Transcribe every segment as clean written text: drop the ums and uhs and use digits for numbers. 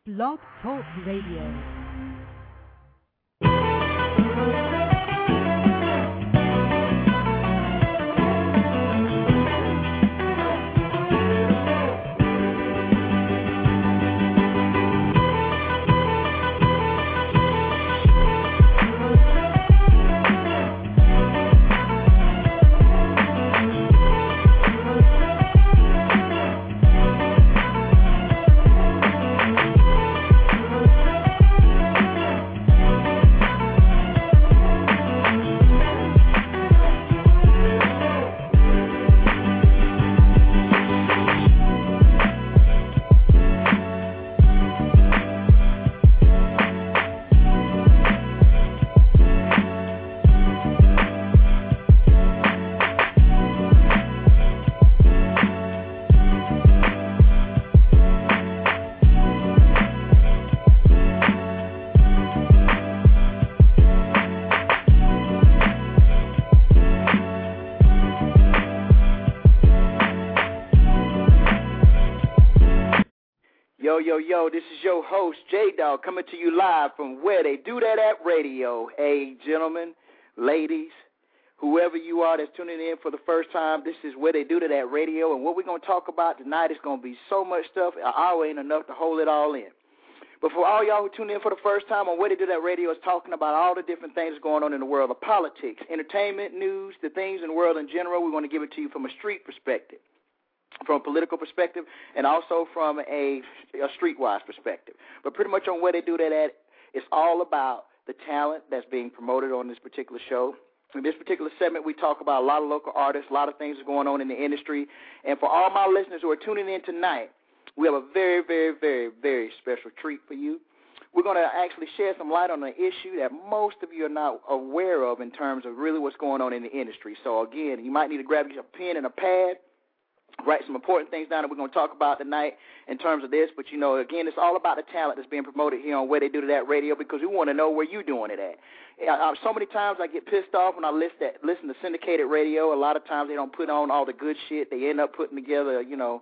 Blog Talk Radio. Yo, this is your host, J-Dog, coming to you live from Where They Do That at Radio. Hey, gentlemen, ladies, whoever you are that's tuning in for the first time, this is Where They Do That at Radio, and what we're going to talk about tonight is going to be so much stuff, an hour ain't enough to hold it all in. But for all y'all who tune in for the first time on Where They Do That Radio, is talking about all the different things going on in the world of politics, entertainment, news, the things in the world in general. We want to give it to you from a street perspective, from a political perspective, and also from a streetwise perspective. But pretty much on Where They Do That at, it's all about the talent that's being promoted on this particular show. In this particular segment, we talk about a lot of local artists, a lot of things going on in the industry. And for all my listeners who are tuning in tonight, we have a very, very, very, very special treat for you. We're going to actually shed some light on an issue that most of you are not aware of in terms of really what's going on in the industry. So, again, you might need to grab your pen and a pad, write some important things down that we're going to talk about tonight in terms of this. But, you know, again, it's all about the talent that's being promoted here on Where They Do That Radio, because we want to know where you're doing it at. So many times I get pissed off when I listen to syndicated radio. A lot of times they don't put on all the good shit. They end up putting together,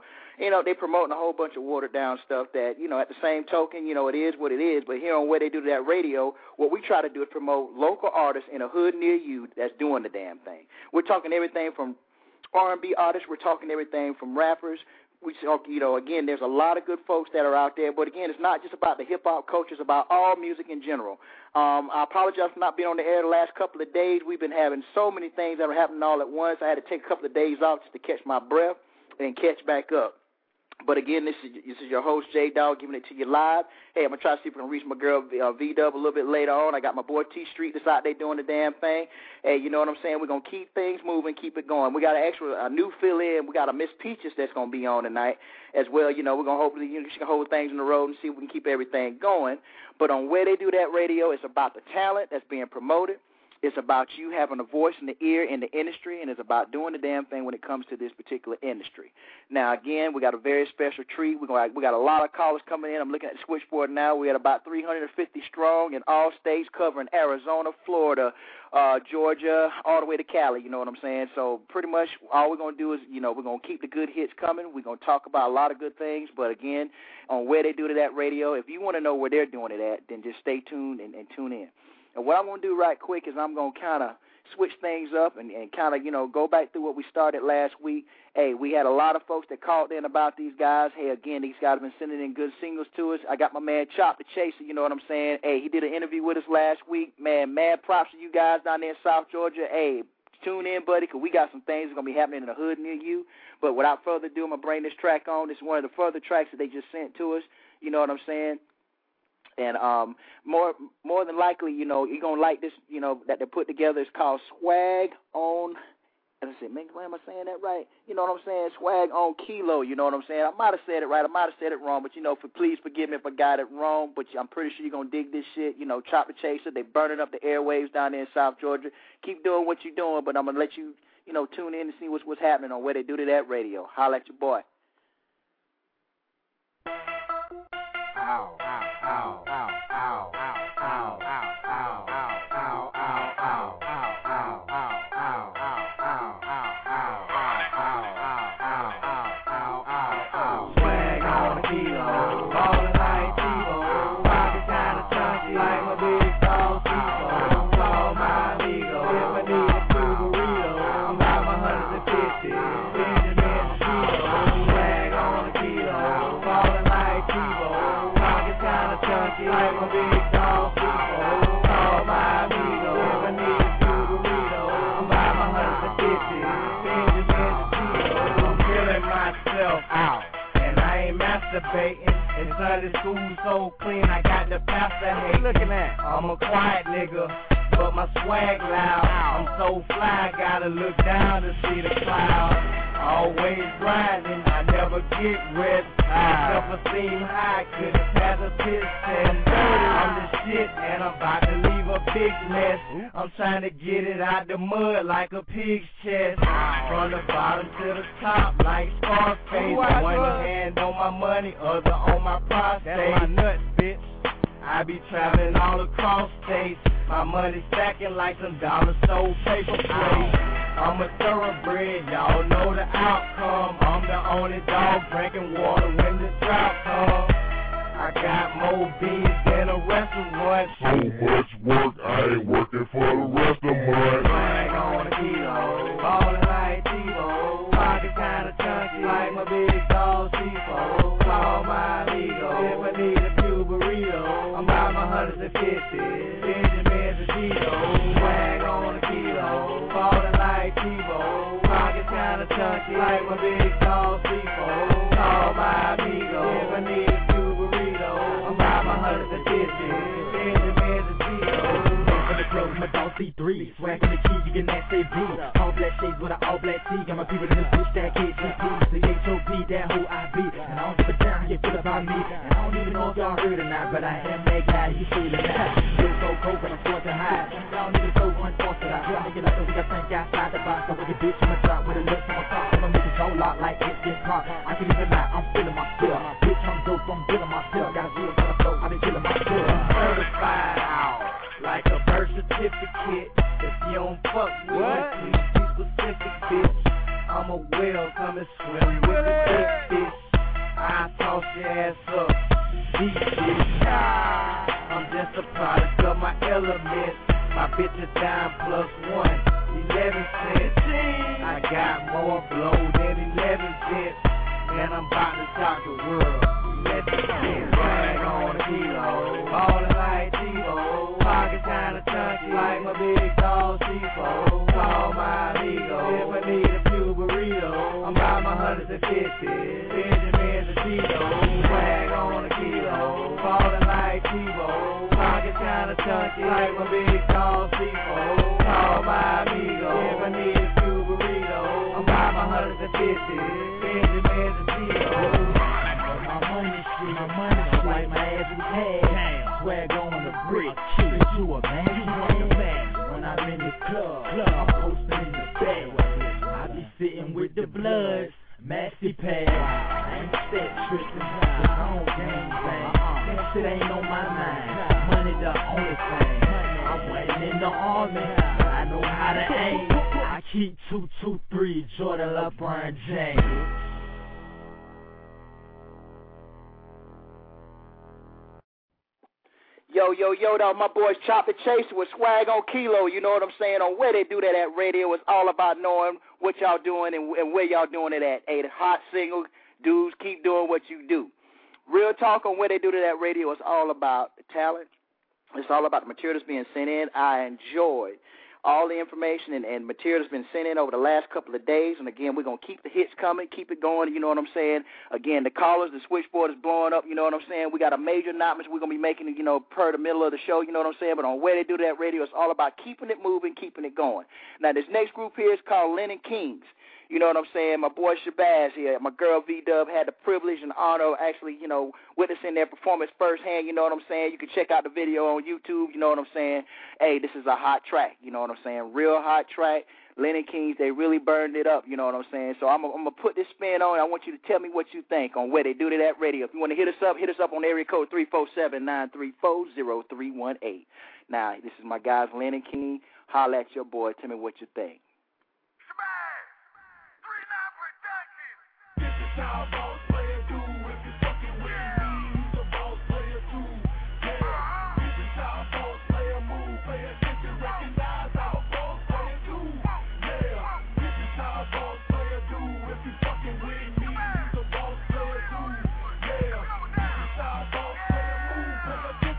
they promoting a whole bunch of watered-down stuff that, at the same token, it is what it is. But here on Where They Do That Radio, what we try to do is promote local artists in a hood near you that's doing the damn thing. We're talking everything from R&B artists, we're talking everything from rappers. We talk, again, there's a lot of good folks that are out there, but again, it's not just about the hip-hop culture, it's about all music in general. I apologize for not being on the air the last couple of days. We've been having so many things that are happening all at once. I had to take a couple of days off just to catch my breath and catch back up. But again, this is your host, J-Dog, giving it to you live. Hey, I'm going to try to see if I can reach my girl, V-Dub, a little bit later on. I got my boy T-Street that's out there doing the damn thing. Hey, you know what I'm saying? We're going to keep things moving, keep it going. We got a new fill-in. We got a Miss Peaches that's going to be on tonight as well. We're going to hopefully, she can hold things on the road and see if we can keep everything going. But on Where They Do That Radio, it's about the talent that's being promoted. It's about you having a voice in the ear in the industry, and it's about doing the damn thing when it comes to this particular industry. Now, again, we got a very special treat. We got a lot of callers coming in. I'm looking at the switchboard now. We had about 350 strong in all states, covering Arizona, Florida, Georgia, all the way to Cali, you know what I'm saying? So pretty much all we're going to do is, we're going to keep the good hits coming. We're going to talk about a lot of good things. But, again, on Where They Do That Radio, if you want to know where they're doing it at, then just stay tuned and tune in. And what I'm going to do right quick is I'm going to kind of switch things up and kind of, go back through what we started last week. Hey, we had a lot of folks that called in about these guys. Hey, again, these guys have been sending in good singles to us. I got my man Chop the Chaser, you know what I'm saying? Hey, he did an interview with us last week. Man, mad props to you guys down there in South Georgia. Hey, tune in, buddy, because we got some things that are going to be happening in the hood near you. But without further ado, I'm going to bring this track on. This is one of the further tracks that they just sent to us. You know what I'm saying? And more than likely, you're going to like this, that they put together. It's called Swag on, let's see, man, am I saying that right? You know what I'm saying? Swag on Kilo, you know what I'm saying? I might have said it right. I might have said it wrong, but, please forgive me if I got it wrong, but I'm pretty sure you're going to dig this shit. Chop the Chaser, they burning up the airwaves down there in South Georgia. Keep doing what you're doing, but I'm going to let you, tune in and see what's happening on Where They Do That Radio. Holla at your boy. Ow, ow, ow, ow, ow, ow, ow, ow, ow, ow, ow, ow, ow, ow, ow, ow. Swag on the kilo, all night, T-O. chunky like my big dog people. Call my amigo if I need a few burritos. I'm by my 150, Benjamin the Tito. I'm feeling myself out, and I ain't masturbating. And Sunday school so clean, I got the pastor hating. Looking at, I'm a quiet nigga, but my swag loud. I'm so fly, gotta look down to see the clouds. Always grinding, I never get rest. Self-esteem high, couldn't pass a piss test. I'm the shit and I'm about to leave a big mess. I'm trying to get it out the mud like a pig's chest. From the bottom to the top like Scarface. One hand on my money, other on my prostate. that's my nuts, bitch. I be traveling all across states. My money stacking like some dollar store paper plates. I'm a thoroughbred, y'all know the outcome. I'm the only dog drinking water when the drought comes. I got more beans than a restaurant. So much work, I ain't working for the rest of my Swag on a kilo, ballin' like Tebow. Pockets kinda chunky like my big dog Chico. Call my amigo if I need a few burritos. I'm by my 150, Benjamin the Tito. Swag on a kilo, ballin' like Tebow. Pockets kinda chunky like my big dog Chico. Call my amigo if I need a few burritos. I'm by my 150, Benjamin the Tito. For the club, my dog C3. Swag in the key, you can ask AB. All black shades with an all black tee. Got my people in this bitch that KGP. CHOP, that whole IB. And I don't give a damn how you feel about me. And I don't even know if y'all heard or not, but I am that guy, you feel it now. Feel so cold, but I'm sort to hide. Y'all niggas so unfortunate. I feel like it like we got think outside the box. So we can bitch in my drop with a lips on my top. I'ma make it so loud like it's this pop. I can even lie, I'm feeling myself. Bitch, I'm dope, I'm feeling myself. Got a feel for the flow, I been killing myself. Certified out like a birth certificate. If you don't fuck with me, please be specific, bitch. I'm a whale coming swimming with the big fish. I toss your ass up, deep bitch. I'm just a product of my element. My bitch is down +1, 11 cents. I got more blow than 11 cents, and I'm about to top the world. Let the shit swag on a kilo, ballin' like Tebow. Pockets kinda chunky like my big dog Chico. Call my amigo if I need a few burritos. I'm by my 150, Benjamin the Tito. Swag on a kilo, ballin' like Tebow. Pockets kinda chunky like my big dog Chico. Call my amigo if I need a few burritos. I'm by my 150, Benjamin the Tito. My money shit, like my ass was had. Swag on the brick, keep it to a man. When I'm in the club, I'm posting in the bed. I be sitting with the bloods, maxi pad. I ain't set tripping, it's on game bang. That shit ain't on my mind. Money the only thing. I went in the army, I know how to aim. I keep 223, Jordan LeBron James. Yo, dog, my boys Chop and Chase with Swag on Kilo, you know what I'm saying, on Where They Do That at Radio. It's all about knowing what y'all doing and where y'all doing it at. Hey, the hot single, dudes, keep doing what you do. Real talk on Where They Do That at Radio is all about the talent. It's all about the material that's being sent in. I enjoyed all the information and material that's been sent in over the last couple of days. And, again, we're going to keep the hits coming, keep it going, you know what I'm saying. Again, the callers, the switchboard is blowing up, you know what I'm saying. We got a major announcement we're going to be making, you know, per the middle of the show, you know what I'm saying. But on Where They Do That Radio, it's all about keeping it moving, keeping it going. Now, this next group here is called Lennon Kings. You know what I'm saying? My boy Shabazz here, my girl V-Dub had the privilege and honor of actually, you know, witnessing their performance firsthand, you know what I'm saying? You can check out the video on YouTube, you know what I'm saying? Hey, this is a hot track, you know what I'm saying? Real hot track. Lennon Kings, they really burned it up, you know what I'm saying? So I'm going to put this spin on, and I want you to tell me what you think on Where They Do That Radio. If you want to hit us up on area code 347-934-0318. Now, this is my guys, Lennon King. Holla at your boy. Tell me what you think. How boss player do if you fucking with me? He's a boss player too. Yeah, this is how boss player move. Pay attention, recognize how boss player do. Yeah, this is how boss player do if you fucking with me. He's a boss player too. Yeah, this is how boss player move. Pay attention.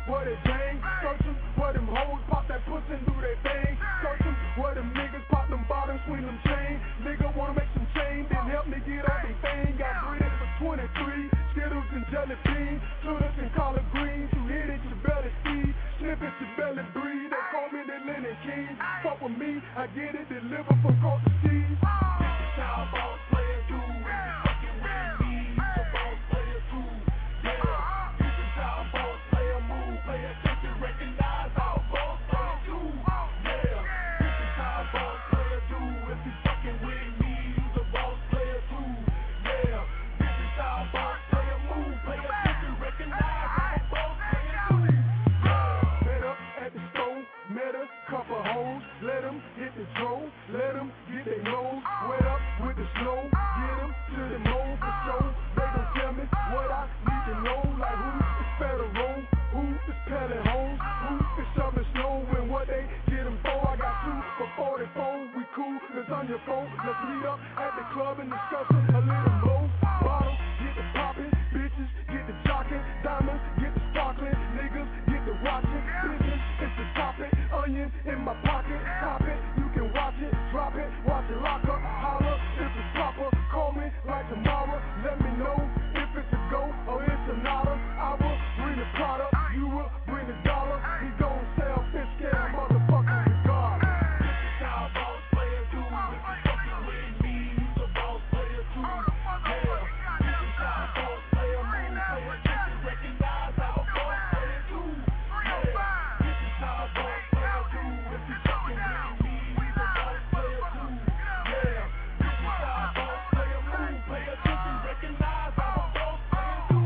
where they gang. Search them where them hoes pop that pussy and do their thing. Search them where them niggas pop them bottoms, swing them chains. Nigga wanna make some change, then help me get on they thing. Got bread for 23, Skittles and jelly beans, Sodas and collard greens. You hit it, your belly feed, snip it, your belly breathe. They call me the Lennon King. Fuck with me, I get it, deliver from coast to seas. This is how boss players do. If you fucking with me, you a boss player too. Yeah, this is how boss player move. Pay attention, recognize how boss player do. Yeah, this is how boss player do. If you fucking with me, you a boss player too. Yeah, this is how boss player move. Pay attention, recognize how boss player do. Met up at the store, met a couple hoes, let them hit the drove, let them get their nose wet up with the snow, get them to the mold for show. They gon' tell me what I need to know, like who is federal, who is pellet homes, who is shoveling snow, and what they get them for. I got 2 for 44, we cool, let's on your phone, let's meet up at the club and discuss a little more. Bottles, get the poppin', bitches, get the jockin', diamonds, get the sparklin', niggas, get the watchin', business, it's the topic, onion in my pocket, top it, you can watch it, drop it, watch it, lock up, holler, if it's proper, call me like tomorrow, let me know if it's a go or it's a nada. I will bring the product, you will bring the dollar, he gon' sell fish scale motherfuckers regardless. This is how boss players do. If you fucking with me, you's a boss player too. Yeah, this is how boss player move. Pay attention, recognize how boss player do. Yeah, this is how boss player do. If you fucking with me, you's a boss player too. Yeah, this is how boss player move. Pay attention, recognize how boss player do.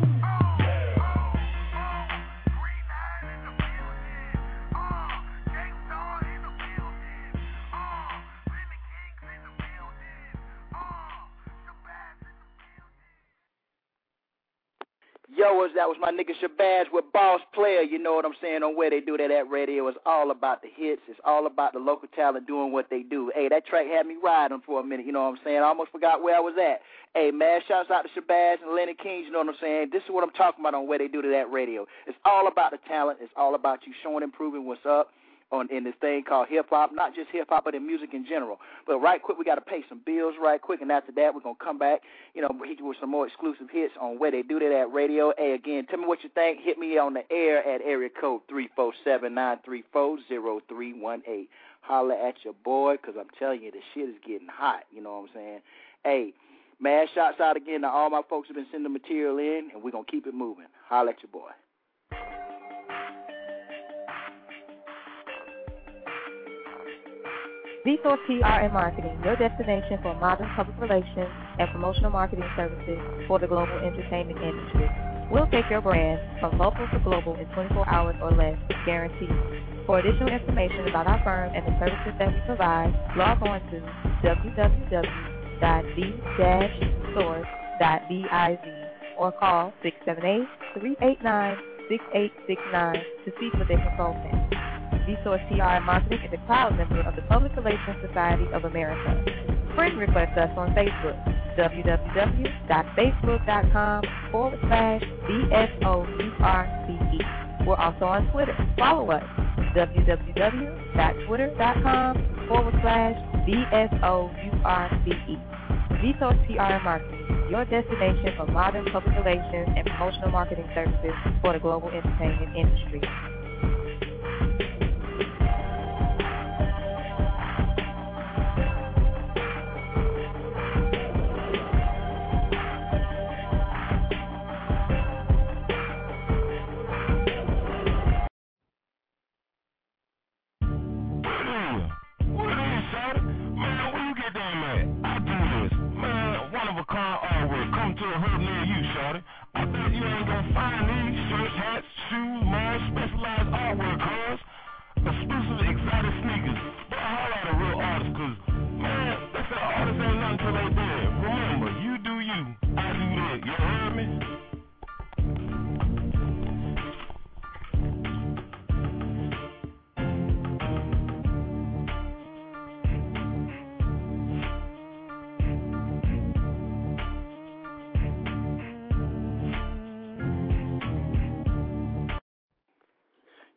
Yo, that was my nigga Shabazz with Boss Player, you know what I'm saying, on Where They Do That at Radio. It's all about the hits. It's all about the local talent doing what they do. Hey, that track had me riding for a minute, you know what I'm saying. I almost forgot where I was at. Hey, man, shouts out to Shabazz and Lenny Kings, you know what I'm saying. This is what I'm talking about on Where They Do That at Radio. It's all about the talent. It's all about you showing and proving what's up in this thing called hip-hop, not just hip-hop, but in music in general. But right quick, we got to pay some bills right quick, and after that, we're going to come back, you know, hit you with some more exclusive hits on Where They Do That at Radio. Hey, again, tell me what you think. Hit me on the air at area code 347-934-0318. Holla at your boy, because I'm telling you, the shit is getting hot, you know what I'm saying? Hey, mad shouts out again to all my folks who have been sending material in, and we're going to keep it moving. Holla at your boy. Resource PR and Marketing, your destination for modern public relations and promotional marketing services for the global entertainment industry. We'll take your brand from local to global in 24 hours or less, guaranteed. For additional information about our firm and the services that we provide, log on to www.the-source.biz or call 678-389-6869 to speak with a consultant. Resource PR and Marketing is a proud member of the Public Relations Society of America. Friend request us on Facebook, www.facebook.com/BSOURCE. We're also on Twitter. Follow us, www.twitter.com/BSOURCE. Resource PR and Marketing, your destination for modern public relations and promotional marketing services for the global entertainment industry.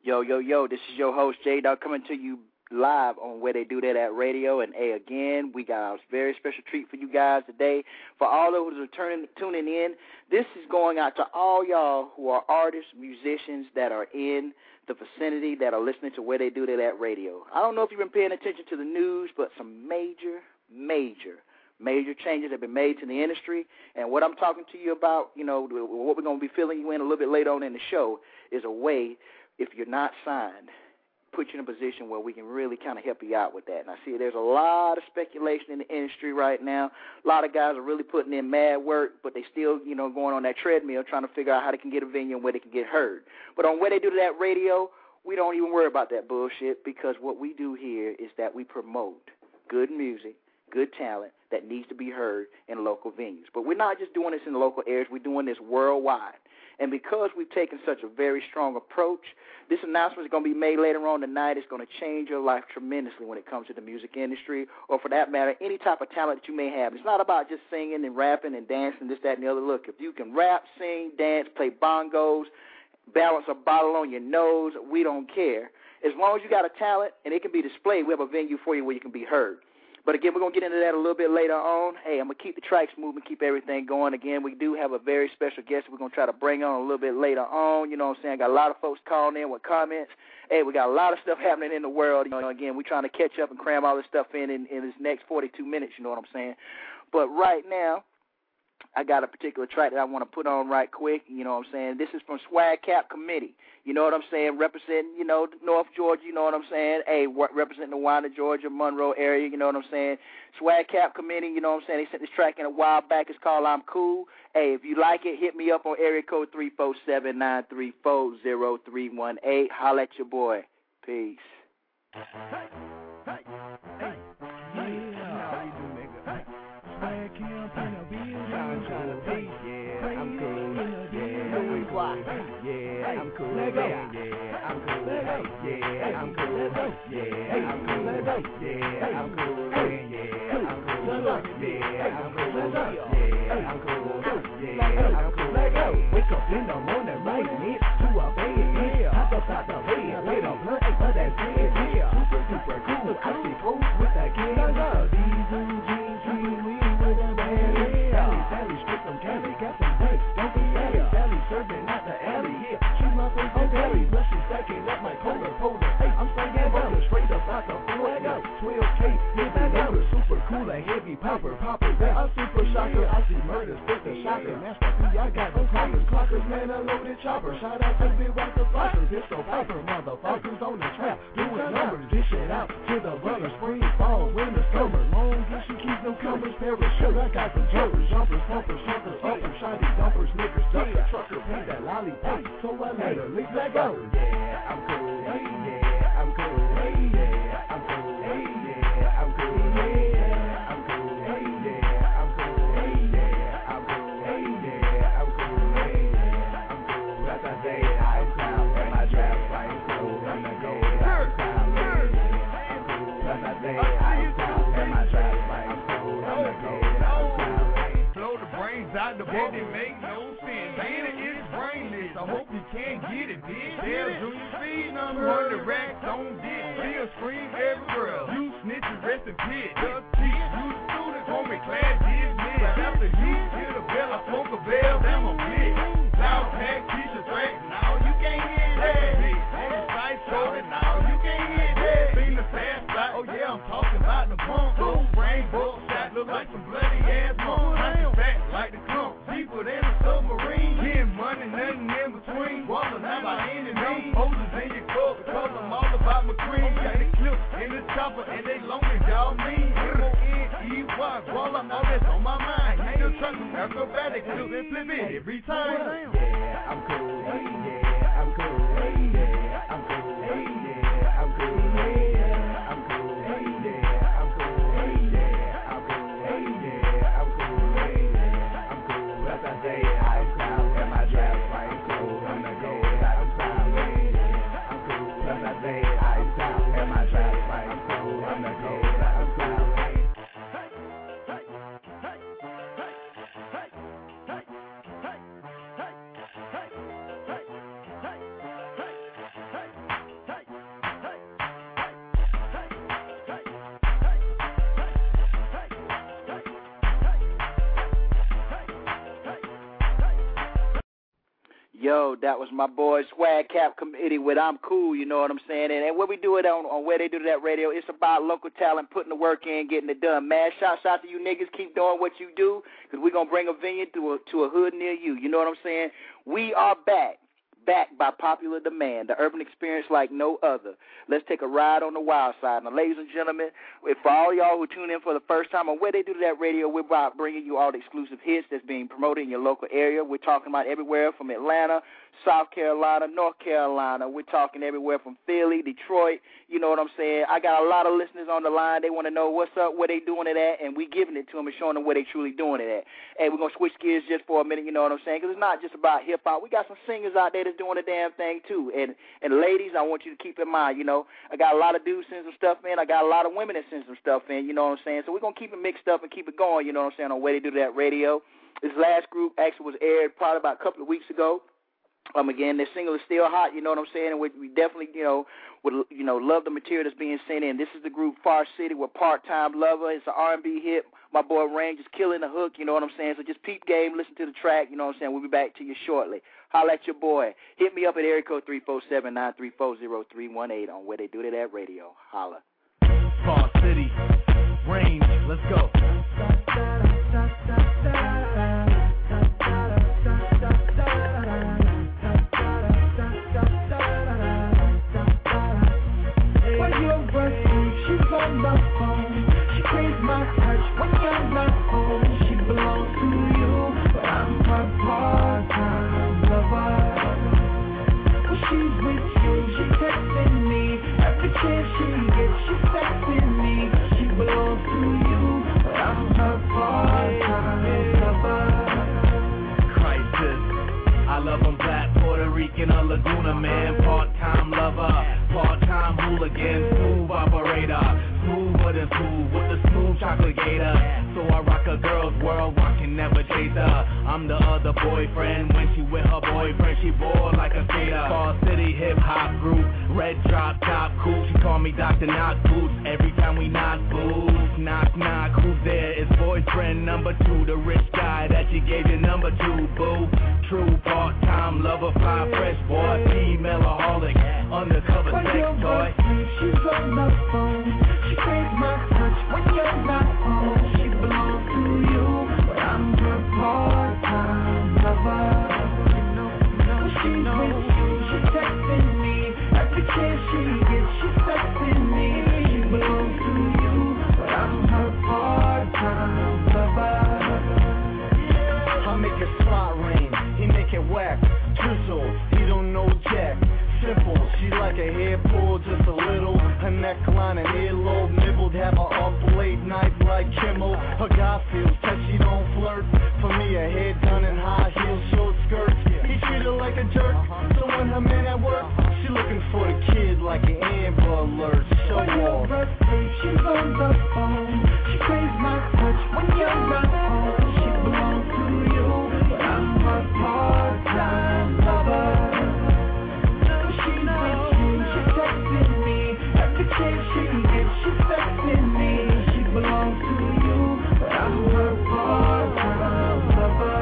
Yo, yo, yo, this is your host, J-Dog, coming to you live on Where They Do That at Radio. And, hey, again, we got a very special treat for you guys today. For all those who are tuning in, this is going out to all y'all who are artists, musicians that are in the vicinity that are listening to Where They Do That at Radio. I don't know if you've been paying attention to the news, but some major changes have been made to the industry. And what I'm talking to you about, you know, what we're going to be filling you in a little bit later on in the show is a way, if you're not signed, put you in a position where we can really kind of help you out with that. And I see there's a lot of speculation in the industry right now. A lot of guys are really putting in mad work, but they still, you know, going on that treadmill trying to figure out how they can get a venue and where they can get heard. But on Where They Do That Radio, we don't even worry about that bullshit, because what we do here is that we promote good music, good talent that needs to be heard in local venues. But we're not just doing this in the local areas. We're doing this worldwide. And because we've taken such a very strong approach, this announcement is going to be made later on tonight. It's going to change your life tremendously when it comes to the music industry, or for that matter, any type of talent that you may have. It's not about just singing and rapping and dancing, this, that, and the other. Look, if you can rap, sing, dance, play bongos, balance a bottle on your nose, we don't care. As long as you got a talent and it can be displayed, we have a venue for you where you can be heard. But, again, we're going to get into that a little bit later on. Hey, I'm going to keep the tracks moving, keep everything going. Again, we do have a very special guest we're going to try to bring on a little bit later on. You know what I'm saying? Got a lot of folks calling in with comments. Hey, we got a lot of stuff happening in the world. You know, again, we're trying to catch up and cram all this stuff in this next 42 minutes, you know what I'm saying? But right now, I got a particular track that I want to put on right quick. You know what I'm saying? This is from Swag Cap Committee. You know what I'm saying? Representing, you know, North Georgia, you know what I'm saying? Hey, representing the Winder, Georgia, Monroe area, you know what I'm saying? Swag Cap Committee, you know what I'm saying? They sent this track in a while back. It's called I'm Cool. Hey, if you like it, hit me up on area code 347-934-0318. Holla at your boy. Peace. Wake up in the morning, right next to a bed. Hop up out the bed, with a blunt for that bed. Super duper cool, I see folks with that kid. Diesel jeans, green weed with a bad. Sally, strip some candy, got some drinks. Don't be Sally, serving out the alley. Yeah, she my favorite Sally, but she stacking up my cola. Hey, I'm slanging butter straight up out the floor. 12K, heavy loader, super cool, a heavy popper. I'm super shocker, I see murders, fit the shocker. Master P, I got the clockers, man, a loaded chopper. Shout out to Big Rock the Flockers, disco popper, motherfuckers on the trap, doing numbers. Dish it out to the brother, spring, fall, winter, summer. Long as she keep them covers, parachute. I got some jumpers, pumpers, uppers, shiny dumpers, niggas, ducker, trucker, paint that lollipop. So I let her lick that go. Yeah, I'm cool. Hey, yeah, I'm cool. Hey, yeah, I'm cool. Hey, yeah, I'm cool. Yeah, I'm cool. Hey, yeah, I'm cool. Hey, yeah, I'm cool. Hey, yeah, I'm cool. Hey, yeah, I'm cool. As I say, I'm cool. And my trap fight cool. I'm the gold. I'm cool. As I say, I'm cool. And my trap fight cool. I'm the gold. I'm cool. Blow the brains out the book, it make no sense. Then it is brainless. I hope you can't get it, bitch. There's Junior speed number 100 racks on dick. She'll scream every girl. You snitches, rest in pit. Just teach you the students, homie, class dismissed. After you hear the bell, I smoke a bell, damn a bitch. Loud pack, t-shirt track, now you can't hear that. Big size soda, now you can't hear that. Seen the fast spot, oh yeah, I'm talking about the pump. Gold brain, bull shot, look like some bloody ass monk. I'm back like the clump, deeper than a submarine. Getting money, nothing in between. Walking out by any means. Poses in your cup, because I'm all about my cream. Got the clip in the chopper, and they long as y'all mean. M-O-N-E-Y, voila, all that's on my mind. Still trucking acrobatic, flip and flip it every time. Yeah, I'm cool. Hey, yeah, I'm cool. Hey, yeah, I'm cool. Hey, yeah, I'm cool. Yeah, I'm cool. Hey, yeah, I'm cool. Hey, yeah, I'm cool. Hey, yeah, I'm cool. Hey, yeah, I'm cool. As I say, I'm cool. And my trap fight cool. I'm the gold. I'm cool. I'm cool. As I say, I'm cool. And my trap fight cool. I'm the gold. I'm cool. Yo, that was my boy Swag Cap Committee with I'm Cool, you know what I'm saying? And what we do it on Where They Do That Radio, it's about local talent, putting the work in, getting it done. Man, shouts out to you niggas. Keep doing what you do, because we're going to bring a venue to a hood near you. You know what I'm saying? We are backed by popular demand, the urban experience like no other. Let's take a ride on the wild side. Now, ladies and gentlemen, for all y'all who tune in for the first time on Where They Do That Radio, we're about bringing you all the exclusive hits that's being promoted in your local area. We're talking about everywhere from Atlanta, South Carolina, North Carolina. We're talking everywhere from Philly, Detroit. You know what I'm saying? I got a lot of listeners on the line. They want to know what's up, where they doing it at, and we giving it to them and showing them where they truly doing it at. Hey, we're going to switch gears just for a minute, you know what I'm saying, because it's not just about hip-hop. We got some singers out there that's doing the damn thing, too. And ladies, I want you to keep in mind, you know, I got a lot of dudes send some stuff in. I got a lot of women that send some stuff in, you know what I'm saying? So we're going to keep it mixed up and keep it going, you know what I'm saying, on Where They Do That Radio. This last group actually was aired probably about a couple of weeks ago. Again, this single is still hot, you know what I'm saying, and we definitely, would love the material that's being sent in. This is the group Far City with Part-Time Lover. It's an R&B hit. My boy Rain just killing the hook, you know what I'm saying, so just peep game, listen to the track, you know what I'm saying. We'll be back to you shortly. Holla at your boy. Hit me up at area code 347-934-0318 on Where They Do That Radio. Holla. Far City, Range, let's go. On the phone, she craves my touch when you're not home. She belongs to you, but I'm her part-time lover. When she's with you, she's texting me. Every chance she gets, she's texting me. She belongs to you, but I'm her part-time lover. Crisis, I love them black, Puerto Rican, or Laguna, man. Part-time lover, part-time hooligan, smooth operator. Smoother than smooth with the smooth chocolate gator. So I rock a girl's world, I can never chase her. I'm the other boyfriend. When she with her boyfriend, she bored like a skater. Fall City hip hop group, red drop top cool. She call me Dr. Knock Boots. Every time we knock boots, knock knock. Who's there? It's boyfriend number 2, the rich guy that you gave your number to. Boo, true part-time lover, fly fresh boy, femaleaholic, undercover sex toy. She's on the phone. She craves my touch when you're not home. She belongs to you, but I'm her part-time lover. When she's with you, she's texting me. Every chance she gets, she's texting me. She belongs to you, but I'm her part-time lover. I make it slot rain, he make it whack. Drizzle, he don't know jack. Simple, she like a hair pull just a little. Her neckline and earlobe nibbled. Have her up late nights like Kimmel. Her guy feels that she don't flirt. For me, a head done in high heels, short skirts. He treat her like a jerk. So when her man at work, she looking for the kid like an Amber Alert. Show off. She's on the phone. She craves my touch when you're not home. She belongs to you, but I'm her part-time lover. She's texting me, she belongs to you, but I'm her part-time lover.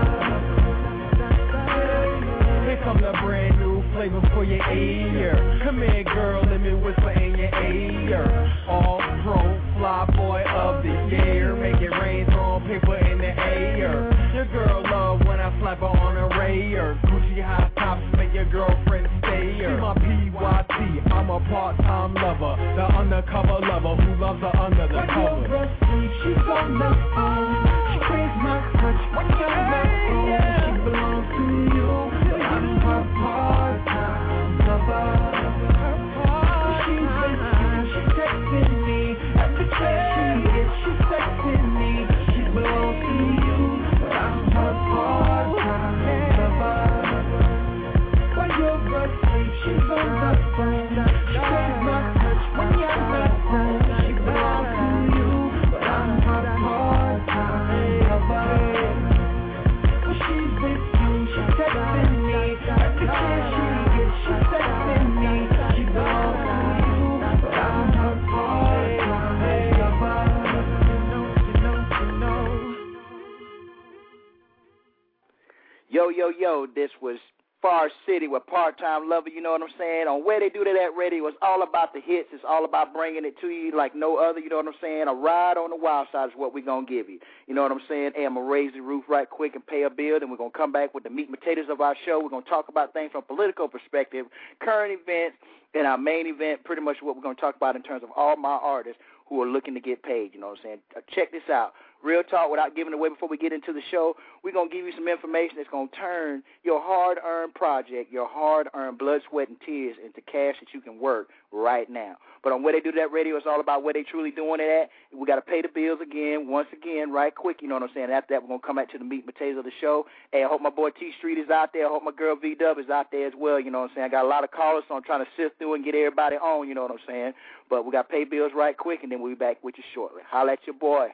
Here comes a brand new flavor for your ear. Come here, girl, let me whisper in your ear. All pro, fly boy of the year. Make it rain, throwing paper in the air. Your girl love when I slap her on a rayer. Gucci high tops make your girlfriend stay here. She my PYT, I'm a part-time lover. The undercover lover who loves her under the cover. She's on the phone. She craves my touch when you're not home. She belongs to you, but I'm her part-time lover. When she's with you, she's texting me. Every chance she gets, she's texting me. She belongs to you, but I'm her part-time lover. When you're asleep, she's on the phone. She craves my touch when you're not home. She belongs to you, but I'm her part-time lover. When she's with you, she's texting me. Every chance she gets, she's texting me. She belongs to you, but I'm her part-time lover. Yo, this was Far City with Part-Time Lover, you know what I'm saying? On Where They Do That at Radio, it's all about the hits. It's all about bringing it to you like no other, you know what I'm saying? A ride on the wild side is what we're going to give you. You know what I'm saying? Hey, I'm going to raise the roof right quick and pay a bill, then we're going to come back with the meat and potatoes of our show. We're going to talk about things from a political perspective, current events, and our main event, pretty much what we're going to talk about in terms of all my artists who are looking to get paid, you know what I'm saying? Check this out. Real talk, without giving away before we get into the show, we're going to give you some information that's going to turn your hard-earned project, your hard-earned blood, sweat, and tears into cash that you can work right now. But on Where They Do That Radio, it's all about where they truly doing it at. We got to pay the bills again, once again, right quick, you know what I'm saying? After that, we're going to come back to the meat and potatoes of the show. Hey, I hope my boy T Street is out there. I hope my girl V-Dub is out there as well, you know what I'm saying? I got a lot of callers, so I'm trying to sift through and get everybody on, you know what I'm saying? But we got to pay bills right quick, and then we'll be back with you shortly. Holla at your boy.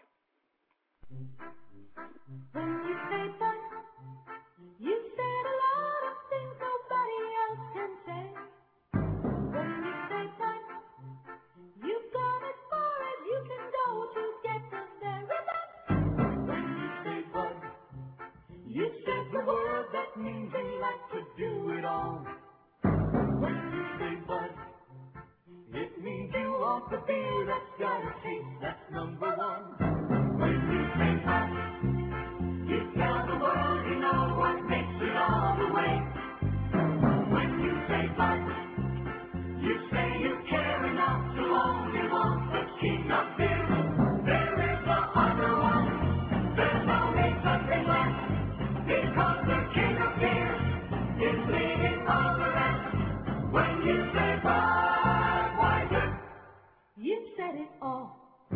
When you say that, you said a lot of things nobody else can say. When you say that, you've gone as far as you can go to get us there. When you say but, you said the word that means you like to do it all. When you say but, it means you want the beer that's got a taste, that's number one. When you say but, you tell the world you know what makes it all the way. When you say but, you say you care enough to only want the king of beer. There is no other one, there's only something left, because the king of beer is leading all the rest. When you say Budweiser, you said it all.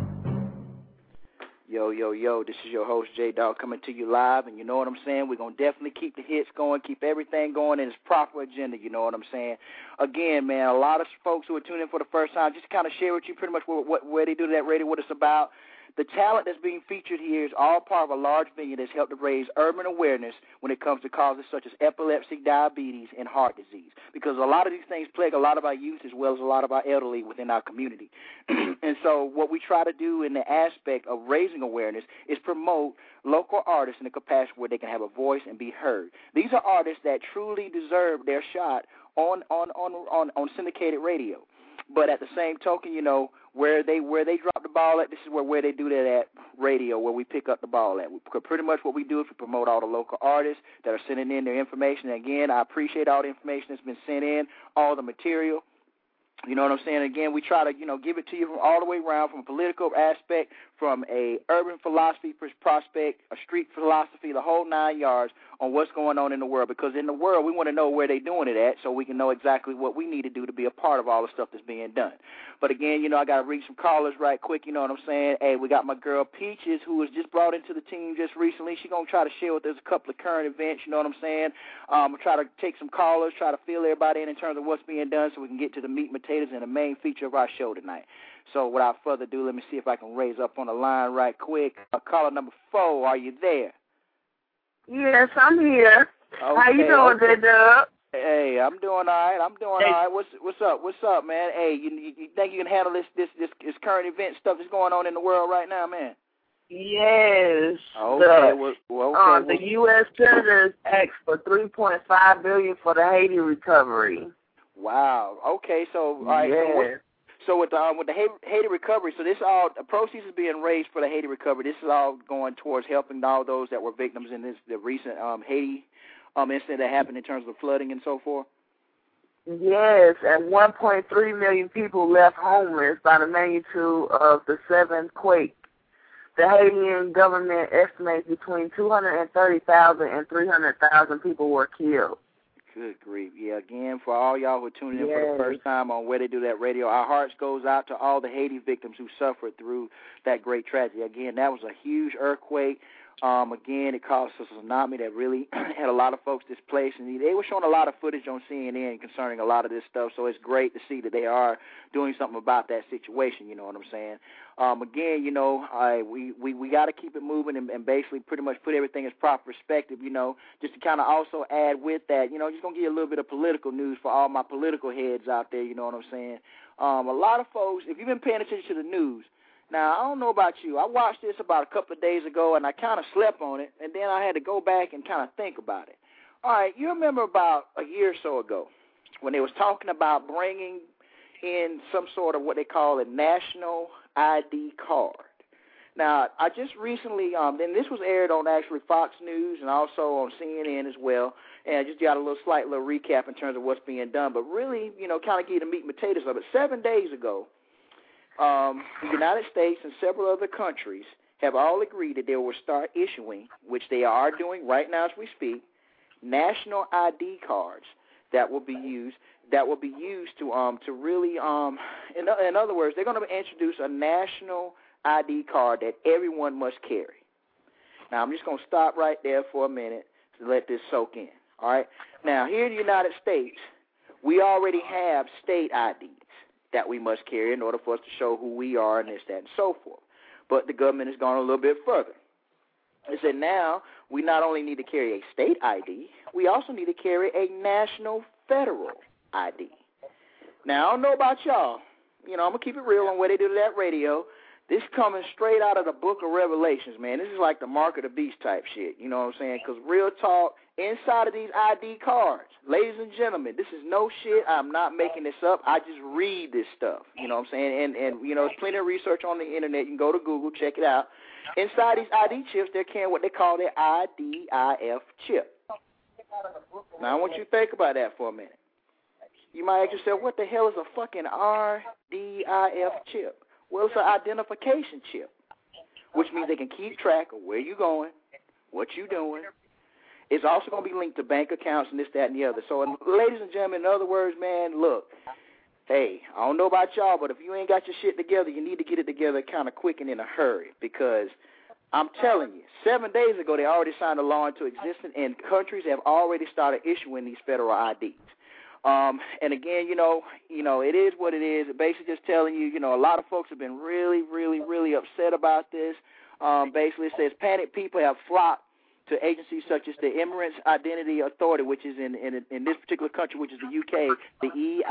Yo, this is your host, J-Dog, coming to you live, and you know what I'm saying? We're going to definitely keep the hits going, keep everything going in its proper agenda, you know what I'm saying? Again, man, a lot of folks who are tuning in for the first time, just to kind of share with you pretty much where they do that radio, what it's about. The talent that's being featured here is all part of a large venue that's helped to raise urban awareness when it comes to causes such as epilepsy, diabetes, and heart disease. Because a lot of these things plague a lot of our youth as well as a lot of our elderly within our community. And so what we try to do in the aspect of raising awareness is promote local artists in a capacity where they can have a voice and be heard. These are artists that truly deserve their shot on syndicated radio. But at the same token, you know, where they drop the ball at, this is where they do that at radio, where we pick up the ball at. Pretty much what we do is we promote all the local artists that are sending in their information. And again, I appreciate all the information that's been sent in, all the material. You know what I'm saying? Again, we try to, you know, give it to you from all the way around, from a political aspect, from a urban philosophy prospect, a street philosophy, the whole 9 yards on what's going on in the world. Because in the world, we want to know where they're doing it at so we can know exactly what we need to do to be a part of all the stuff that's being done. But again, you know, I got to read some callers right quick, you know what I'm saying? Hey, we got my girl Peaches, who was just brought into the team just recently. She's going to try to share with us a couple of current events, you know what I'm saying? We'll try to take some callers, try to fill everybody in terms of what's being done so we can get to the meat and potatoes and the main feature of our show tonight. So without further ado, let me see if I can raise up on the line right quick. Caller number 4, are you there? Yes, I'm here. Okay, how you doing, J-Dub? Hey, I'm doing all right. All right. What's up, man? Hey, you think you can handle this current event stuff that's going on in the world right now, man? Yes. Okay. The U.S. Senators asked for $3.5 billion for the Haiti recovery. Wow. Okay. So all right. Yes. So with the Haiti recovery, so this all the proceeds is being raised for the Haiti recovery. This is all going towards helping all those that were victims in the recent Haiti incident that happened in terms of flooding and so forth. Yes, and 1.3 million people left homeless by the magnitude of the 7th quake. The Haitian government estimates between 230,000 and 300,000 people were killed. Good grief. Yeah, again, for all y'all who are tuning in for the first time on Where They Do That Radio, our hearts goes out to all the Haiti victims who suffered through that great tragedy. Again, that was a huge earthquake. Again, it caused a tsunami that really had a lot of folks displaced, and they were showing a lot of footage on CNN concerning a lot of this stuff, so it's great to see that they are doing something about that situation, you know what I'm saying? Again, you know, we got to keep it moving and basically pretty much put everything in proper perspective, you know, just to kind of also add with that, you know, just going to give you a little bit of political news for all my political heads out there, you know what I'm saying? A lot of folks, if you've been paying attention to the news, now, I don't know about you. I watched this about a couple of days ago, and I kind of slept on it, and then I had to go back and kind of think about it. All right, you remember about a year or so ago when they was talking about bringing in some sort of what they call a national ID card. Now, I just recently, and this was aired on actually Fox News and also on CNN as well, and I just got a slight little recap in terms of what's being done, but really, kind of give the meat and potatoes of it. 7 days ago, the United States and several other countries have all agreed that they will start issuing, which they are doing right now as we speak, national ID cards that will be used to really, in other words, they're going to introduce a national ID card that everyone must carry. Now, I'm just going to stop right there for a minute to let this soak in, all right? Now, here in the United States, we already have state IDs that we must carry in order for us to show who we are and this, that, and so forth. But the government has gone a little bit further. They said now we not only need to carry a state ID, we also need to carry a national federal ID. Now, I don't know about y'all. I'm going to keep it real on Where They Do That Radio. This coming straight out of the book of Revelations, man. This is like the mark of the beast type shit, you know what I'm saying? Because real talk, inside of these ID cards, ladies and gentlemen, this is no shit. I'm not making this up. I just read this stuff, you know what I'm saying? And there's plenty of research on the internet. You can go to Google, check it out. Inside these ID chips, they're carrying what they call their IDIF chip. Now, I want you to think about that for a minute. You might ask yourself, what the hell is a fucking RDIF chip? Well, it's an identification chip, which means they can keep track of where you're going, what you're doing. It's also going to be linked to bank accounts and this, that, and the other. So, ladies and gentlemen, in other words, man, look, hey, I don't know about y'all, but if you ain't got your shit together, you need to get it together kind of quick and in a hurry, because I'm telling you, 7 days ago they already signed a law into existence, and countries have already started issuing these federal IDs. And again, it is what it is. It basically just telling you, a lot of folks have been really, really, really upset about this. Basically, it says panicked people have flocked to agencies such as the Immigrants Identity Authority, which is in this particular country, which is the UK, the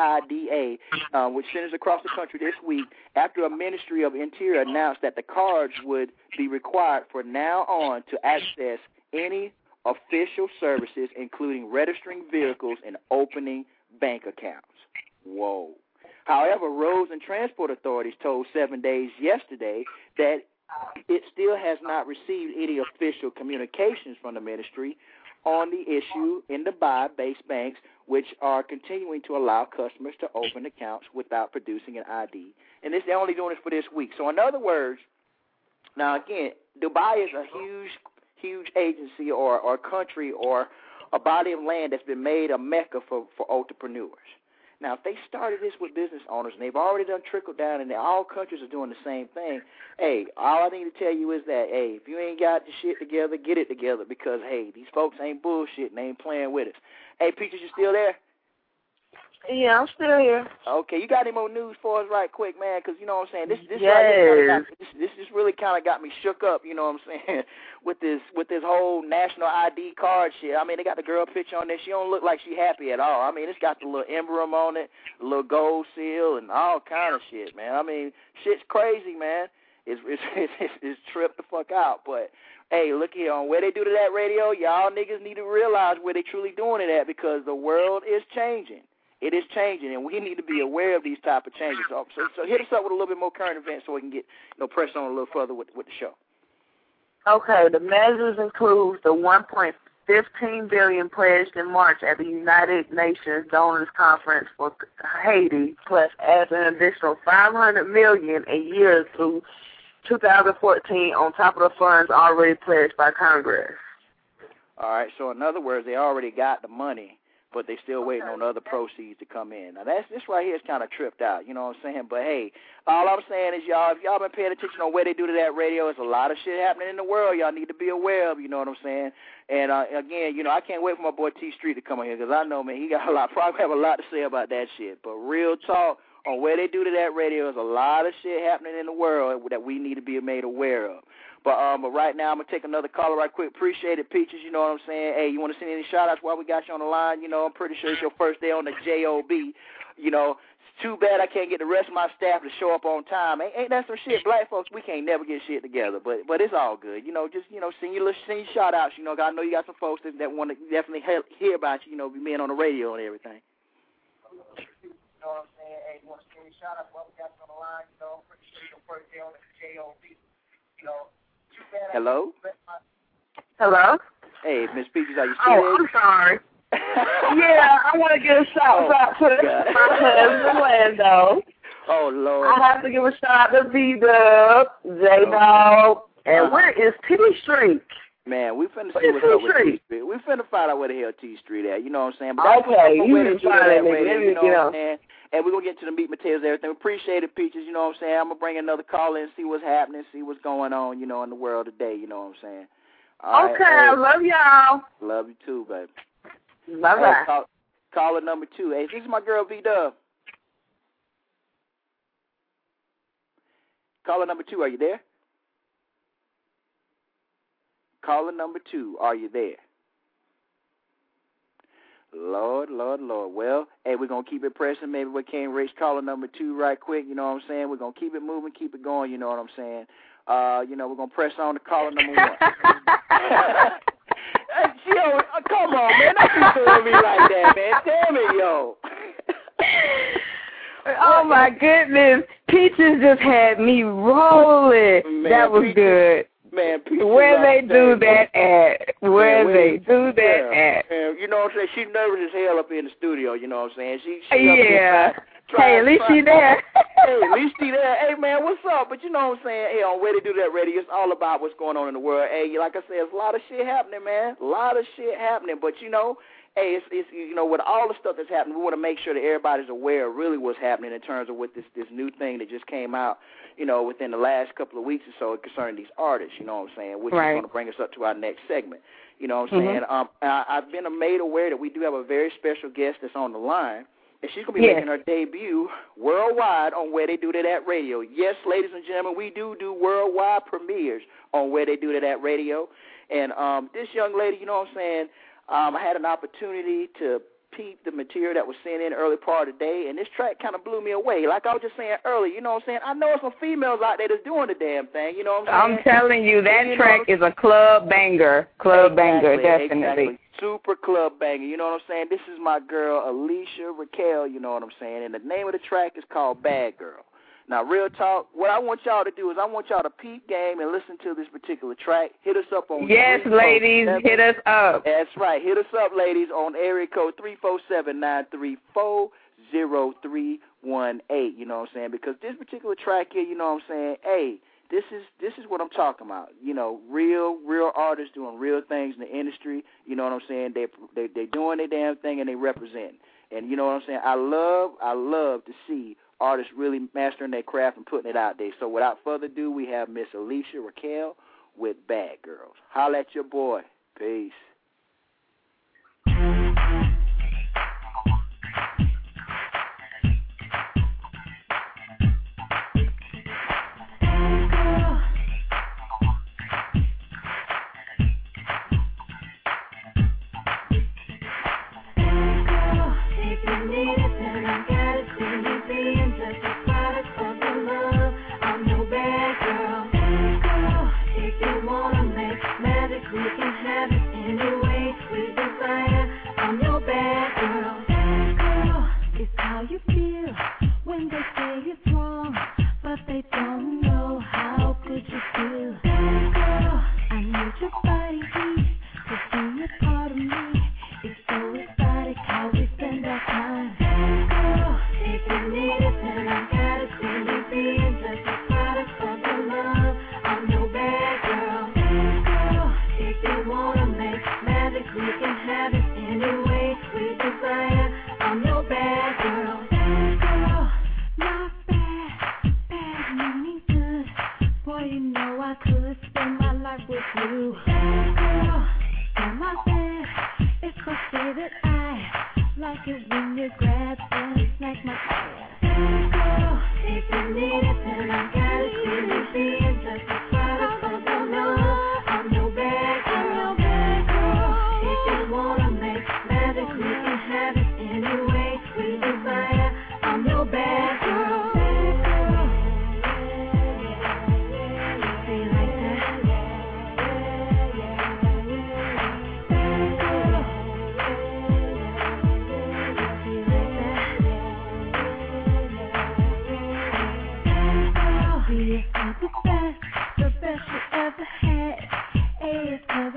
EIDA, which centers across the country this week after a Ministry of Interior announced that the cards would be required from now on to access any official services, including registering vehicles and opening bank accounts. Whoa. However, Roads and Transport Authorities told 7 Days yesterday that it still has not received any official communications from the ministry on the issue in the buy-based banks, which are continuing to allow customers to open accounts without producing an ID. And they're only doing this for this week. So in other words, now again, Dubai is a huge agency or country or a body of land that's been made a mecca for entrepreneurs. Now, if they started this with business owners, and they've already done trickle down, and all countries are doing the same thing, hey, all I need to tell you is that, hey, if you ain't got the shit together, get it together, because, hey, these folks ain't bullshitting, they ain't playing with us. Hey, Peaches, you still there? Yeah, I'm still here. Okay, you got any more news for us right quick, man? Because, you know what I'm saying, this yes. right here this just really kind of got me shook up, you know what I'm saying, with this whole national ID card shit. I mean, they got the girl picture on there. She don't look like she happy at all. I mean, it's got the little emblem on it, the little gold seal, and all kind of shit, man. I mean, shit's crazy, man. It's tripped the fuck out. But, hey, look here, on Where They Do That Radio, y'all niggas need to realize where they truly doing it at, because the world is changing. It is changing, and we need to be aware of these type of changes. So hit us up with a little bit more current events so we can get press on a little further with the show. Okay, the measures include the $1.15 billion pledged in March at the United Nations Donors Conference for Haiti, plus adds an additional $500 million a year through 2014 on top of the funds already pledged by Congress. All right, so in other words, they already got the money, but they still waiting on other proceeds to come in. Now, this right here is kind of tripped out, you know what I'm saying? But, hey, all I'm saying is, y'all, if y'all been paying attention on Where They Do That Radio, there's a lot of shit happening in the world y'all need to be aware of, you know what I'm saying? And, again, I can't wait for my boy T Street to come on here, because I know, man, he got probably have a lot to say about that shit. But real talk, on Where They Do That Radio, there's a lot of shit happening in the world that we need to be made aware of. But right now, I'm going to take another caller right quick. Appreciate it, Peaches, you know what I'm saying? Hey, you want to send any shout-outs while we got you on the line? I'm pretty sure it's your first day on the JOB. Too bad I can't get the rest of my staff to show up on time. Ain't that some shit? Black folks, we can't never get shit together, but it's all good. Just send your shout outs. I know you got some folks that want to definitely hear about you. Being on the radio and everything. You know what I'm saying? Hey, you want to send me a shout out? Well, we got you on the line. Pretty sure your first day on the JOB. Too bad. Hello. Hello? Hey, Miss Peaches, are you still there? I'm sorry. Yeah, I want to give a shout out to my husband, Lando. Oh, Lord. I have to give a shout out to B-Dub, J-Dog, and where is T Street? Man, we finna see what's up with T Street. We finna find out where the hell T Street at. You know what I'm saying? But okay, you can find that radio, you know what I'm saying? And we're going to get to the meat and potatoes and everything. We appreciate it, Peaches. You know what I'm saying? I'm going to bring another call in, see what's happening, see what's going on, in the world today. You know what I'm saying? All okay, right, I love y'all. Love you too, baby. Bye-bye. Hey, caller number 2. Hey, this is my girl, V-Dub. Caller number 2, are you there? Caller number 2, are you there? Lord. Well, hey, we're going to keep it pressing. Maybe we can't reach caller number 2 right quick, you know what I'm saying? We're going to keep it moving, keep it going, you know what I'm saying? We're going to press on to caller number 1. Come on, man. Don't be doing me like that, man. Damn it, yo. Oh, my goodness. Peaches just had me rolling. Man, that was Peaches, good. Man, Peaches Where they do man. that at? Where they do that at? Man, you know what I'm saying? She's nervous as hell up in the studio, you know what I'm saying? She yeah. Hey, at least she there. Hey, at least she there. Hey, man, what's up? But you know what I'm saying? Hey, on Where They Do That Radio, it's all about what's going on in the world. Hey, like I said, there's a lot of shit happening, man. A lot of shit happening. But, hey, it's with all the stuff that's happening, we want to make sure that everybody's aware of really what's happening in terms of what this new thing that just came out, within the last couple of weeks or so concerning these artists, you know what I'm saying, which is going to bring us up to our next segment. You know what I'm saying? I've been made aware that we do have a very special guest that's on the line, and she's going to be making her debut worldwide on Where They Do That at Radio. Yes, ladies and gentlemen, we do worldwide premieres on Where They Do That at Radio. And this young lady, you know what I'm saying, I had an opportunity to peep the material that was sent in early part of the day, and this track kind of blew me away. Like I was just saying earlier, you know what I'm saying? I know some females out there that's doing the damn thing, you know what I'm saying? I'm telling you, that track is a club banger. Club banger, definitely. Exactly. Super club banger, you know what I'm saying? This is my girl, Alicia Raquel, you know what I'm saying? And the name of the track is called Bad Girl. Now, real talk, what I want y'all to do is I want y'all to peep game and listen to this particular track. Hit us up on Yes, ladies, hit us up. That's right. Hit us up, ladies, on area code 347-934-0318. You know what I'm saying? Because this particular track here, you know what I'm saying, hey, this is what I'm talking about. Real artists doing real things in the industry. You know what I'm saying? They doing their damn thing and they represent. And you know what I'm saying? I love to see artists really mastering their craft and putting it out there. So without further ado, we have Miss Alicia Raquel with Bad Girls. Holla at your boy. Peace. Bad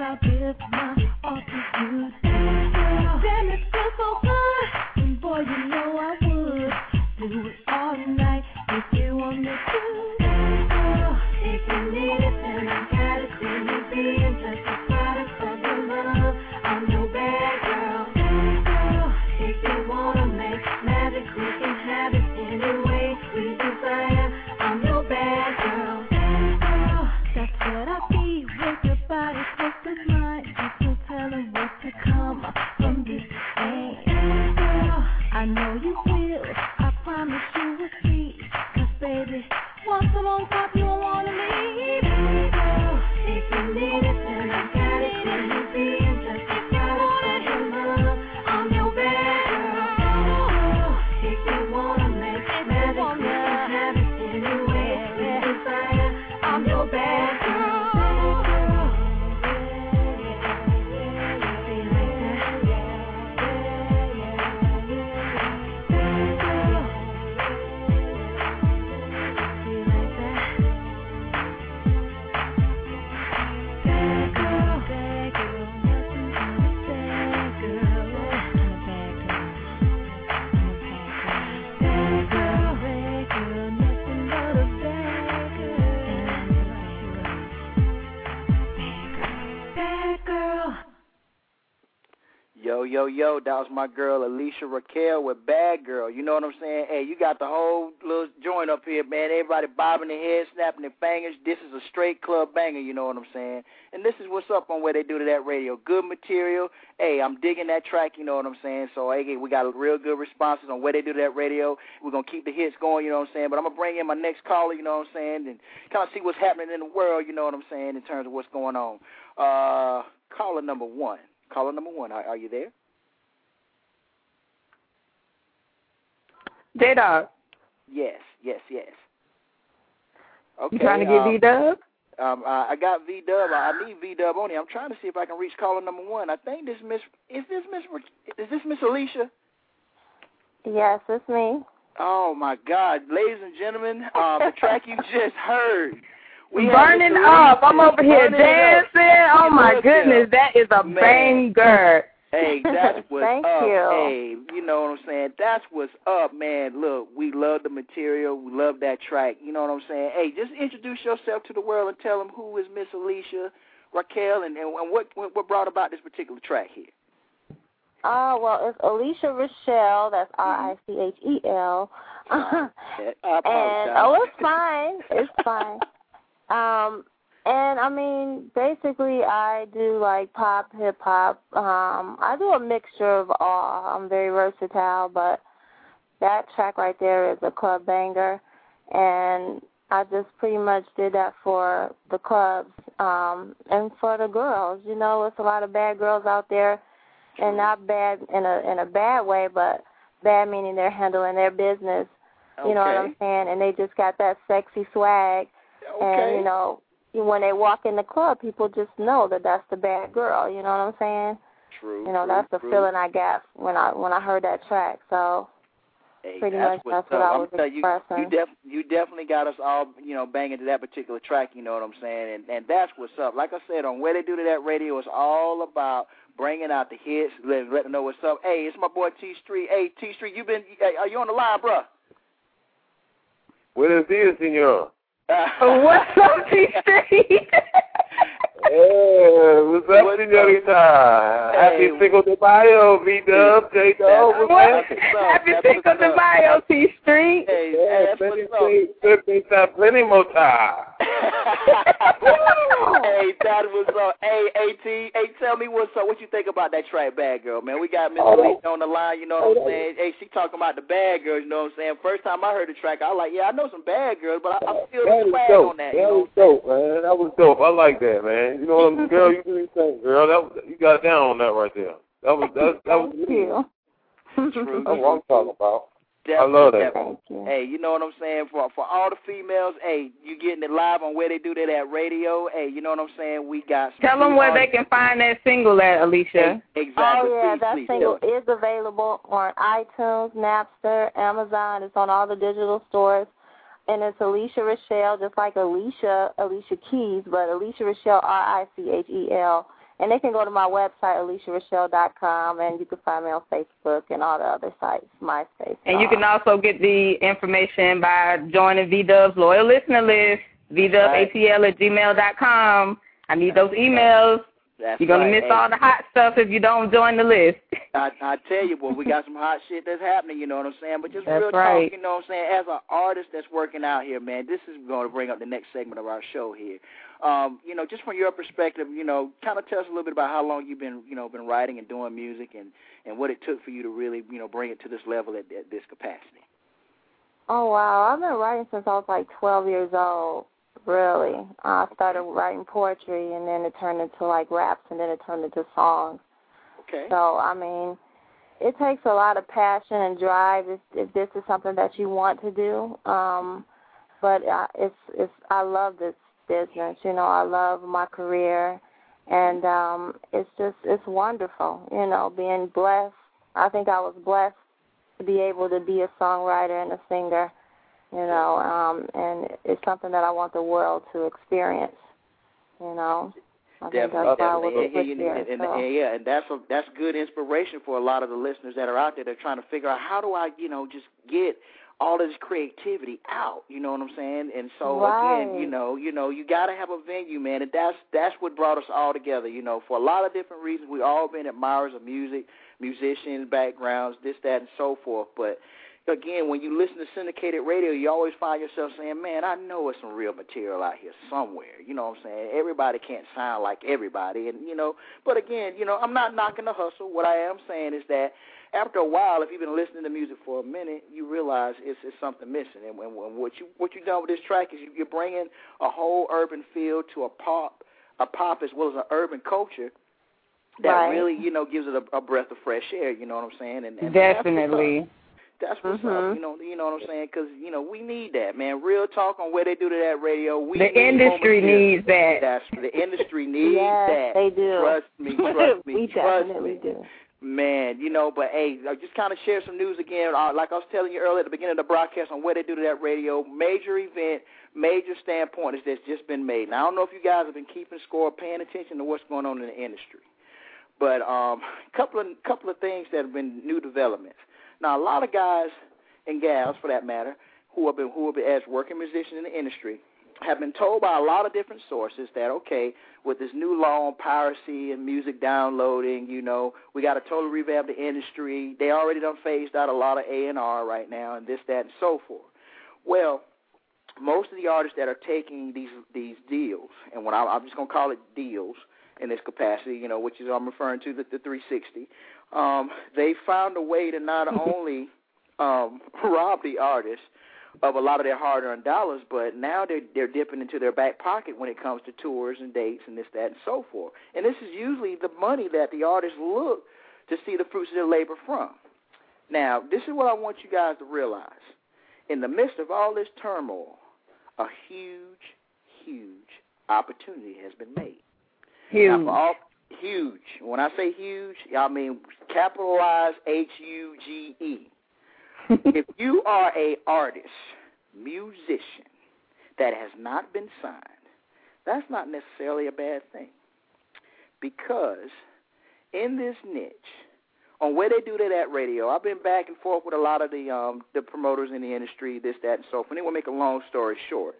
I'll give my all to you. Damn, it feels so good, and boy, you know I would do it all night if you want me to. Girl, if you need it, then I got it. See me being just a product of your love. I'm your bad girl. Girl, if you wanna make magic, we can have it any way we desire. I'm your bad girl. Girl, that's what I be with your body close to mine. You can tell them what to come from this pain. Girl, I know you will. I promise you will see. 'Cause baby, once I'm on top, you won't wanna leave. Girl, if you need it, then I got it. Can you be in just a product of your love? I'm your bad girl. If you wanna make magic, we can have it any way we desire. I'm your bad girl. Yo, that was my girl Alicia Raquel with Bad Girl. You know what I'm saying? Hey, you got the whole little joint up here, man. Everybody bobbing their head, snapping their fingers. This is a straight club banger, you know what I'm saying? And this is what's up on Where They Do To That Radio. Good material. Hey, I'm digging that track, you know what I'm saying? So, hey, we got real good responses on Where They Do To That Radio. We're going to keep the hits going, you know what I'm saying? But I'm going to bring in my next caller, you know what I'm saying, and kind of see what's happening in the world, you know what I'm saying, in terms of what's going on. Caller number one. Caller number one, are you there? J-Dog. Yes. Okay. You trying to get V-Dub? I got V-Dub. I need V-Dub on here. I'm trying to see if I can reach caller number one. I think is this Miss Alicia? Yes, it's me. Oh, my God. Ladies and gentlemen, the track you just heard. We burning up. I'm over here dancing. Oh, my goodness. That is a banger. Hey, that's what's Thank up. you. Hey, you know what I'm saying? That's what's up, man. Look, we love the material. We love that track. You know what I'm saying? Hey, just introduce yourself to the world and tell them who is Miss Alicia Raquel and what brought about this particular track here. Well, it's Alicia Rochelle. That's Richel. I apologize. And it's fine. It's fine. And I mean, basically, I do like pop, hip hop. I do a mixture of all. I'm very versatile, but that track right there is a club banger, and I just pretty much did that for the clubs and for the girls. You know, it's a lot of bad girls out there, and not bad in a bad way, but bad meaning they're handling their business. You know what I'm saying? And they just got that sexy swag, and you know. When they walk in the club, people just know that that's the bad girl. You know what I'm saying? True. You know, that's the feeling I got when I heard that track. So pretty much that's what I was expressing. You definitely got us all, you know, banging to that particular track. You know what I'm saying? And that's what's up. Like I said, on Where They Do To That Radio, it's all about bringing out the hits, letting them know what's up. Hey, it's my boy T Street. Hey, T Street, are you on the line, bro? Buenos dias, senor. What's up, T-Street? What's up, señorita? Happy Cinco de Mayo, V-Dub, J-Dub. Happy Cinco de Mayo, T-Street. Hey, plenty more time. Hey, that was up. Hey, AT, tell me what's up. What you think about that track, Bad Girl, man? We got Miss Alicia on the line, you know what I'm saying? Hey, she talking about the bad girls, you know what I'm saying? First time I heard the track, I was like, yeah, I know some bad girls, but I feel the swag on that. That was dope, man. That was dope. I like that, man. You know what I'm saying? Girl, you do your thing, girl. You got down on that right there. That was me. That's what I'm talking about. Definitely, I love that. Hey, you know what I'm saying? For all the females, hey, you getting it live on Where They Do That at Radio. Hey, you know what I'm saying? We got some. Tell them where they can find that single at, Alicia. Hey, exactly. Oh, yeah, that please, single is available on iTunes, Napster, Amazon. It's on all the digital stores. And it's Alicia Rochelle, just like Alicia Keys, but Alicia Rochelle, Richel. And they can go to my website, AliciaRochelle.com, and you can find me on Facebook and all the other sites, MySpace. And you can also get the information by joining V-Dub's Loyal Listener List, VDubATL@gmail.com. I need those emails. You're going to miss all the hot stuff if you don't join the list. I tell you, boy, we got some hot shit that's happening, you know what I'm saying? But just real right. talk, you know what I'm saying? As an artist that's working out here, man, this is going to bring up the next segment of our show here. You know, just from your perspective, you know, kind of tell us a little bit about how long you've been, you know, been writing and doing music and what it took for you to really, you know, bring it to this level at this capacity. Oh, wow. I've been writing since I was like 12 years old. Really. I started writing poetry, and then it turned into, like, raps, and then it turned into songs. Okay. So, I mean, it takes a lot of passion and drive if this is something that you want to do. But I love this business. You know, I love my career, and it's wonderful, you know, being blessed. I think I was blessed to be able to be a songwriter and a singer. You know, and it's something that I want the world to experience, you know. I think that's why I was and that's good inspiration for a lot of the listeners that are out there that are trying to figure out how do I, you know, just get all of this creativity out, you know what I'm saying? And so, again, you know, you got to have a venue, man, and that's what brought us all together, you know, for a lot of different reasons. We all been admirers of music, musicians, backgrounds, this, that, and so forth, but again, when you listen to syndicated radio, you always find yourself saying, man, I know it's some real material out here somewhere. You know what I'm saying? Everybody can't sound like everybody. And, you know, but again, you know, I'm not knocking the hustle. What I am saying is that after a while, if you've been listening to music for a minute, you realize it's something missing. And what you've done with this track is you're bringing a whole urban feel to a pop as well as an urban culture that really, you know, gives it a breath of fresh air. You know what I'm saying? And definitely. That's what's up, you know what I'm saying? Because, you know, we need that, man. Real talk on Where They Do That Radio. The industry needs that. The industry needs that. They do. Trust me. We definitely do. Man, you know, but, hey, I just kind of share some news again. Like I was telling you earlier at the beginning of the broadcast on Where They Do That Radio, major event, major standpoint that's just been made. Now, I don't know if you guys have been keeping score, paying attention to what's going on in the industry. But couple of things that have been new developments. Now, a lot of guys and gals, for that matter, who have been as working musicians in the industry, have been told by a lot of different sources that, okay, with this new law on piracy and music downloading, you know, we got to totally revamp the industry. They already done phased out a lot of A&R right now and this, that, and so forth. Well, most of the artists that are taking these deals, and I'm just going to call it deals in this capacity, you know, which is I'm referring to the 360, they found a way to not only rob the artists of a lot of their hard-earned dollars, but now they're dipping into their back pocket when it comes to tours and dates and this, that, and so forth. And this is usually the money that the artists look to see the fruits of their labor from. Now, this is what I want you guys to realize. In the midst of all this turmoil, a huge, huge opportunity has been made. Huge. Now, huge. When I say huge, I mean capitalize H-U-G-E. If you are a artist, musician, that has not been signed, that's not necessarily a bad thing. Because in this niche, on Where They Do That at Radio, I've been back and forth with a lot of the promoters in the industry, this, that, and so forth. Anyway, make a long story short.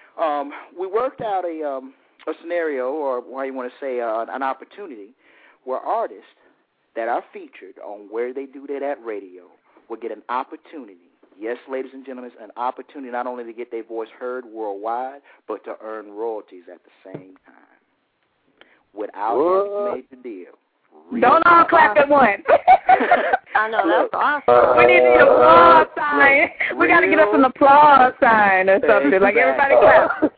We worked out a scenario, or what you want to say, an opportunity, where artists that are featured on Where They Do That at Radio will get an opportunity. Yes, ladies and gentlemen, an opportunity not only to get their voice heard worldwide, but to earn royalties at the same time without a major deal. Don't all clap at once. I know, that's awesome. We need an applause sign. We got to get us an applause sign or something. Like, everybody clap.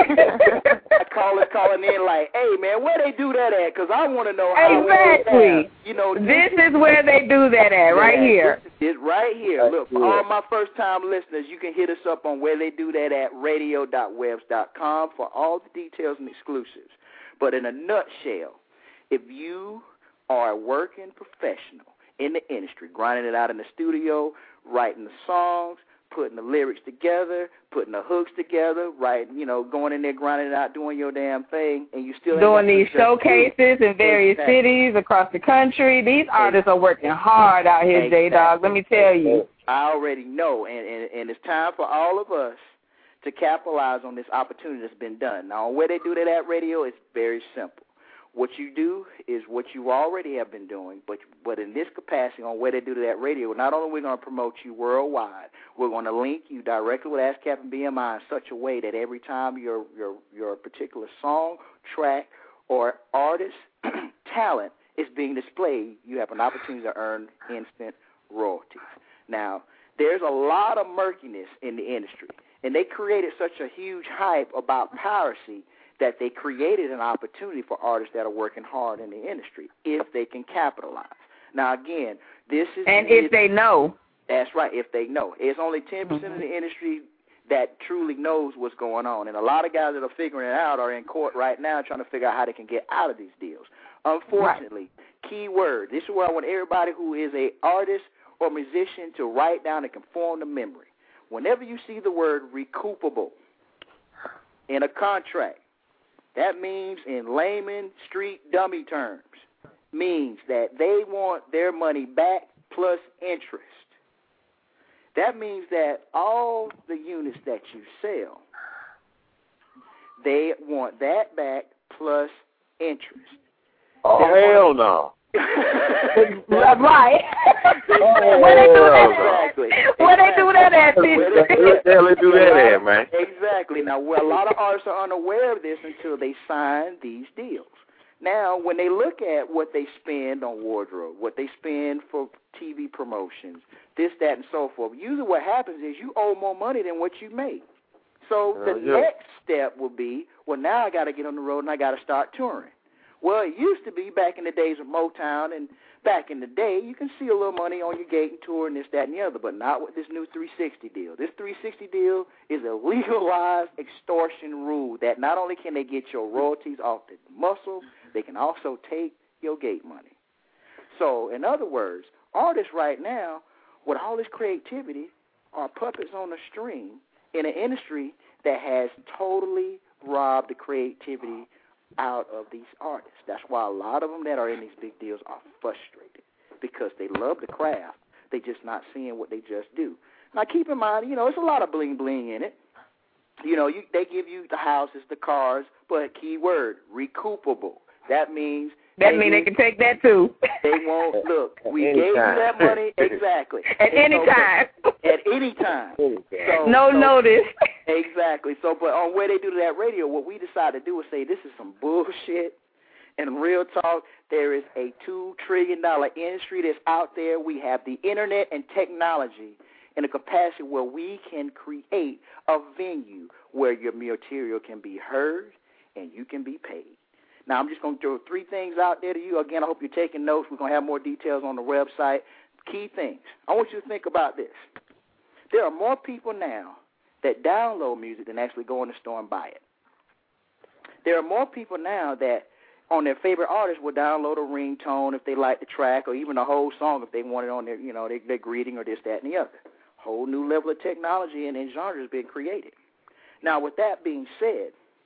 calling in like, hey, man, where they do that at? Because I want to know how. Exactly. You know, this is where they do that at, right here. It's right here. Look, for all my first-time listeners, you can hit us up on Where They Do That at radio.webs.com for all the details and exclusives. But in a nutshell, if you are a working professional in the industry, grinding it out in the studio, writing the songs, putting the lyrics together, putting the hooks together, right? Going in there, grinding it out, doing your damn thing, and you still doing these showcases in various cities across the country. These artists are working hard out here, J-Dog. Let me tell you. I already know, and it's time for all of us to capitalize on this opportunity that's been done. Now, on Where They Do That at Radio, it's very simple. What you do is what you already have been doing, but in this capacity on Where They Do That Radio, not only are we going to promote you worldwide, we're going to link you directly with ASCAP and BMI in such a way that every time your particular song, track, or artist talent is being displayed, you have an opportunity to earn instant royalties. Now, there's a lot of murkiness in the industry, and they created such a huge hype about piracy that they created an opportunity for artists that are working hard in the industry if they can capitalize. Now, again, this is... And if they know. That's right, if they know. It's only 10% of the industry that truly knows what's going on, and a lot of guys that are figuring it out are in court right now trying to figure out how they can get out of these deals. Unfortunately, key word, this is where I want everybody who is an artist or musician to write down and conform to memory. Whenever you see the word recoupable in a contract, that means, in layman street dummy terms, means that they want their money back plus interest. That means that all the units that you sell, they want that back plus interest. Oh, hell no. Right. Where they do that at? Where they do that at? Where the hell they do that at, man? Exactly. Now, a lot of artists are unaware of this until they sign these deals. Now, when they look at what they spend on wardrobe, what they spend for TV promotions, this, that, and so forth, usually what happens is you owe more money than what you make. So the next step will be, well, now I got to get on the road and I got to start touring. Well, it used to be back in the days of Motown, and back in the day, you can see a little money on your gate and tour and this, that, and the other, but not with this new 360 deal. This 360 deal is a legalized extortion rule that not only can they get your royalties off the muscle, they can also take your gate money. So, in other words, artists right now, with all this creativity, are puppets on a string in an industry that has totally robbed the creativity out of these artists. That's why a lot of them that are in these big deals are frustrated because they love the craft. They just not seeing what they just do. Now, keep in mind, it's a lot of bling-bling in it. They give you the houses, the cars, but key word, recoupable. That means they can take that too. They won't. Look, we gave you that money exactly. At any time. At any time. No notice. Exactly. So, but on Where They Do That Radio, what we decided to do was say this is some bullshit. And real talk, there is a $2 trillion industry that's out there. We have the internet and technology in a capacity where we can create a venue where your material can be heard and you can be paid. Now, I'm just going to throw 3 things out there to you. Again, I hope you're taking notes. We're going to have more details on the website. Key things. I want you to think about this. There are more people now that download music than actually go in the store and buy it. There are more people now that on their favorite artist will download a ringtone if they like the track or even a whole song if they want it on their greeting or this, that, and the other. Whole new level of technology and genre has been created. Now, with that being said,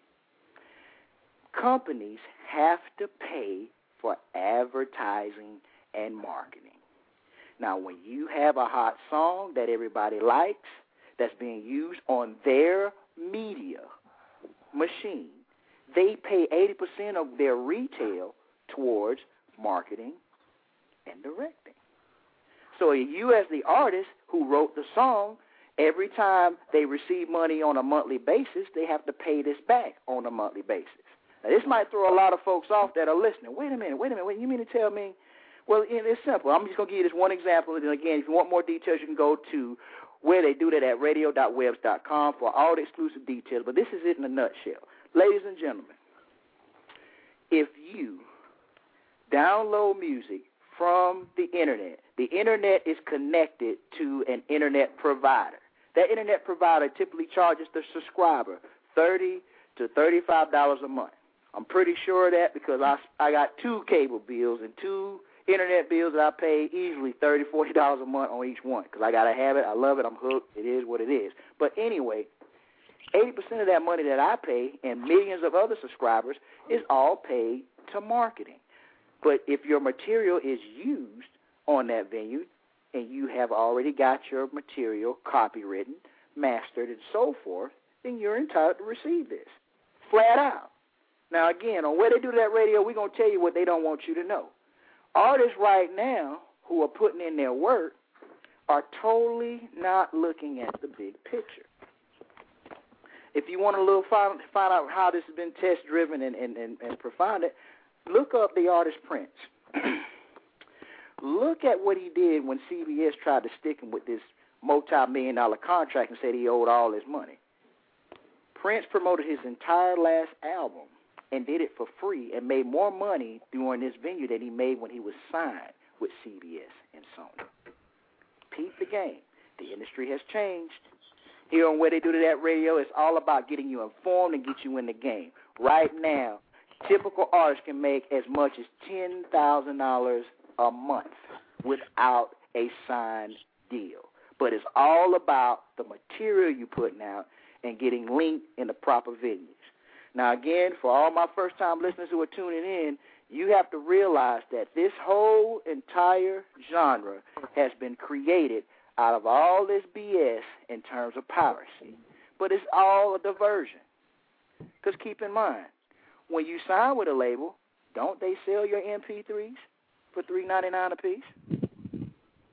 companies have to pay for advertising and marketing. Now, when you have a hot song that everybody likes that's being used on their media machine, they pay 80% of their retail towards marketing and directing. So you as the artist who wrote the song, every time they receive money on a monthly basis, they have to pay this back on a monthly basis. Now, this might throw a lot of folks off that are listening. Wait a minute, you mean to tell me? Well, it's simple. I'm just going to give you this one example, and again, if you want more details, you can go to Where They Do That at radio.webs.com for all the exclusive details, but this is it in a nutshell. Ladies and gentlemen, if you download music from the internet is connected to an internet provider. That internet provider typically charges the subscriber $30 to $35 a month. I'm pretty sure of that because I got 2 cable bills and 2 internet bills that I pay easily $30, $40 a month on each one because I got to have it. I love it. I'm hooked. It is what it is. But anyway, 80% of that money that I pay and millions of other subscribers is all paid to marketing. But if your material is used on that venue and you have already got your material copywritten, mastered, and so forth, then you're entitled to receive this, flat out. Now, again, on Where They Do That Radio, we're going to tell you what they don't want you to know. Artists right now who are putting in their work are totally not looking at the big picture. If you want to find out how this has been test-driven and profounded, look up the artist Prince. Look at what he did when CBS tried to stick him with this multi-million-dollar contract and said he owed all his money. Prince promoted his entire last album and did it for free and made more money during this venue than he made when he was signed with CBS and Sony. Peep the game. The industry has changed. Here on Where They Do That Radio, it's all about getting you informed and get you in the game. Right now, typical artists can make as much as $10,000 a month without a signed deal. But it's all about the material you're putting out and getting linked in the proper venues. Now, again, for all my first-time listeners who are tuning in, you have to realize that this whole entire genre has been created out of all this BS in terms of piracy. But it's all a diversion. Because keep in mind, when you sign with a label, don't they sell your MP3s for $3.99 a piece?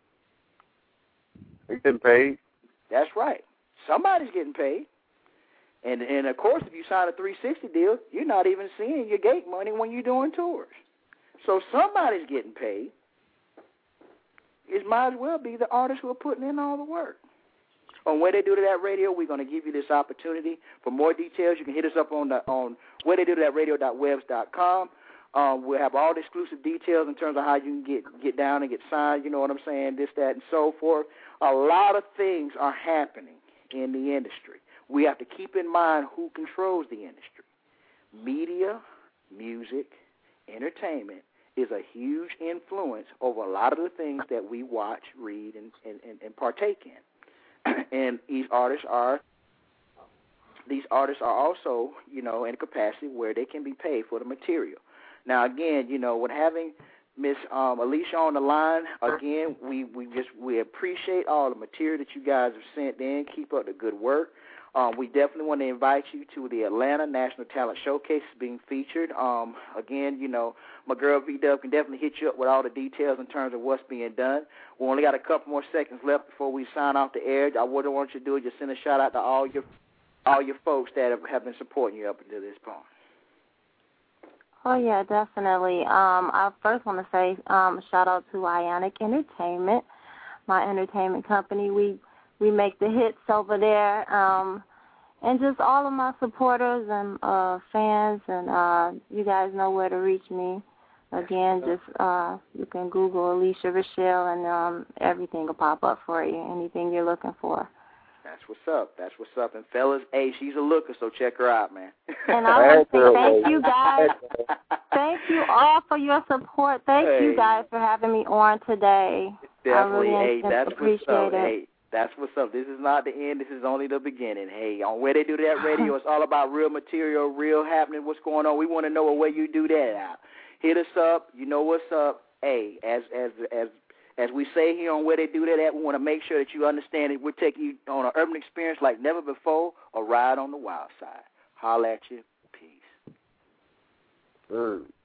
They getting paid. That's right. Somebody's getting paid. And of course, if you sign a 360 deal, you're not even seeing your gate money when you're doing tours. So somebody's getting paid. It might as well be the artists who are putting in all the work. On Where They Do That Radio, we're going to give you this opportunity. For more details, you can hit us up on wheretheydothatradio.webs.com. We'll have all the exclusive details in terms of how you can get down and get signed, you know what I'm saying, this, that, and so forth. A lot of things are happening in the industry. We have to keep in mind who controls the industry. Media, music, entertainment is a huge influence over a lot of the things that we watch, read, and partake in. And these artists are also, you know, in a capacity where they can be paid for the material. Now, again, you know, with having Miss Alicia on the line, again, we appreciate all the material that you guys have sent in. Keep up the good work. We definitely want to invite you to the Atlanta National Talent Showcase being featured. Again, you know, my girl V-Dub can definitely hit you up with all the details in terms of what's being done. We only got a couple more seconds left before we sign off the air. I wouldn't want you to do is just send a shout-out to all your folks that have been supporting you up until this point. Oh, yeah, definitely. I first want to say shout-out to Ionic Entertainment, my entertainment company. We make the hits over there, and just all of my supporters and fans, and you guys know where to reach me. Again, just you can Google Alicia Rochelle, and everything will pop up for you, anything you're looking for. That's what's up. That's what's up. And, fellas, hey, she's a looker, so check her out, man. And I want to say thank you guys. Thank you all for your support. Thank you guys for having me on today. Definitely. I really that's what's up. it. Hey, that's what's up. This is not the end. This is only the beginning. Hey, on Where They Do That Radio, it's all about real material, real happening, what's going on. We want to know where you do that out. Hit us up. You know what's up. Hey, as we say here on Where They Do That at, we want to make sure that you understand it. We're taking you on an urban experience like never before, a ride on the wild side. Holla at you. Peace.